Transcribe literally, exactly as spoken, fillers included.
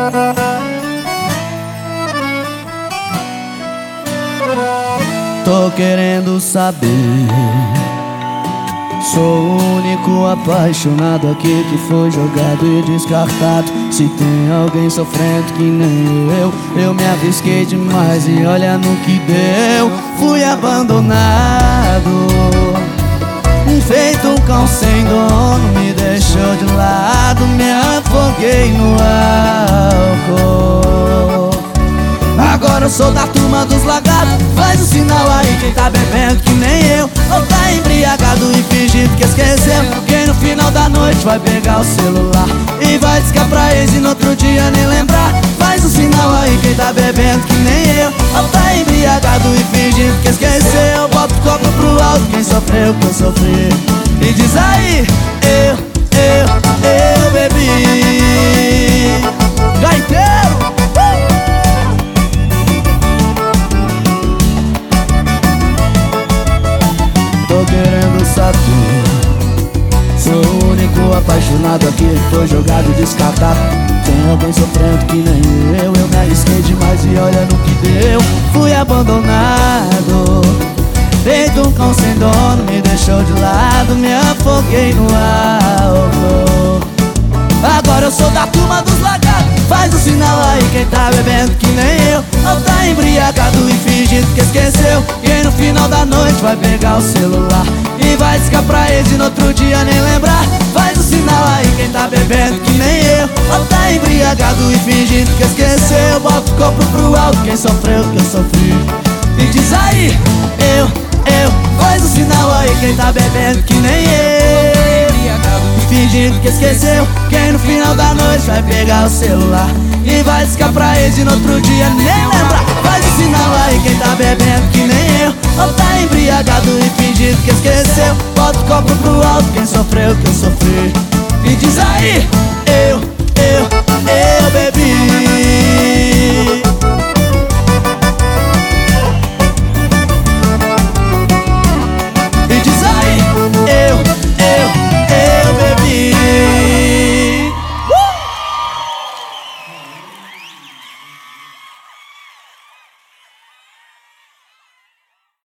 Tô querendo saber, sou o único apaixonado aqui que foi jogado e descartado. Se tem alguém sofrendo que nem eu, eu me arrisquei demais e olha no que deu. Fui abandonado, feito um cão sem dono, me deixou de lado, me afoguei no álcool. Agora eu sou da turma dos lagartos, faz o sinal aí quem tá bebendo que nem eu, ou tá embriagado e fingindo que esqueceu. Quem no final da noite vai pegar o celular e vai discar pra ex e no outro dia nem lembrar. Faz o sinal aí quem tá bebendo que nem eu, ou tá embriagado e fingindo que esqueceu. Bota o copo pro alto quem sofreu que eu sofri e diz aí, eu, eu, eu bebi. Gaiteiro! Tô querendo saber, sou o único apaixonado aqui que foi jogado e descartado. Tem alguém sofrendo que nem eu, eu me arrisquei demais e olha no que deu. Fui abandonado, feito um cão sem dono, me deixou de lado, me afoguei no álcool. Agora eu sou da turma dos lagartos, faz o sinal aí quem tá bebendo que nem eu, ou tá embriagado e fingindo que esqueceu. Quem no final da noite vai pegar o celular e vai discar pra ex e no outro dia nem lembrar. Faz o sinal aí quem tá bebendo que nem eu, ou tá embriagado e fingindo que esqueceu. Bota o copo pro alto quem sofreu que eu sofri e diz aí, eu, eu. Faz o sinal aí quem tá bebendo que nem eu, fingindo que esqueceu. Quem no final da noite vai pegar o celular e vai discar pra ex e no outro dia nem lembrar. Faz o sinal aí quem tá bebendo que nem eu, ou tá embriagado e fingindo que esqueceu. Bota o copo pro alto quem sofreu que eu sofri e diz aí,